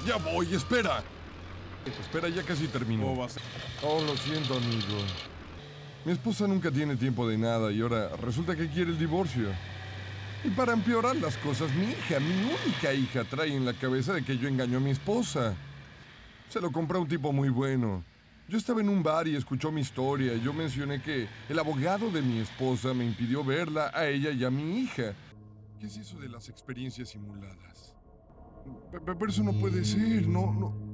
Ya voy, espera. Espera, ya casi termino. Oh, lo siento, amigo. Mi esposa nunca tiene tiempo de nada y ahora resulta que quiere el divorcio. Y para empeorar las cosas, mi hija, mi única hija, trae en la cabeza de que yo engaño a mi esposa. Se lo compré a un tipo muy bueno. Yo estaba en un bar y escuchó mi historia y yo mencioné que el abogado de mi esposa me impidió verla a ella y a mi hija. ¿Qué es eso de las experiencias simuladas? Pero eso no puede ser, no.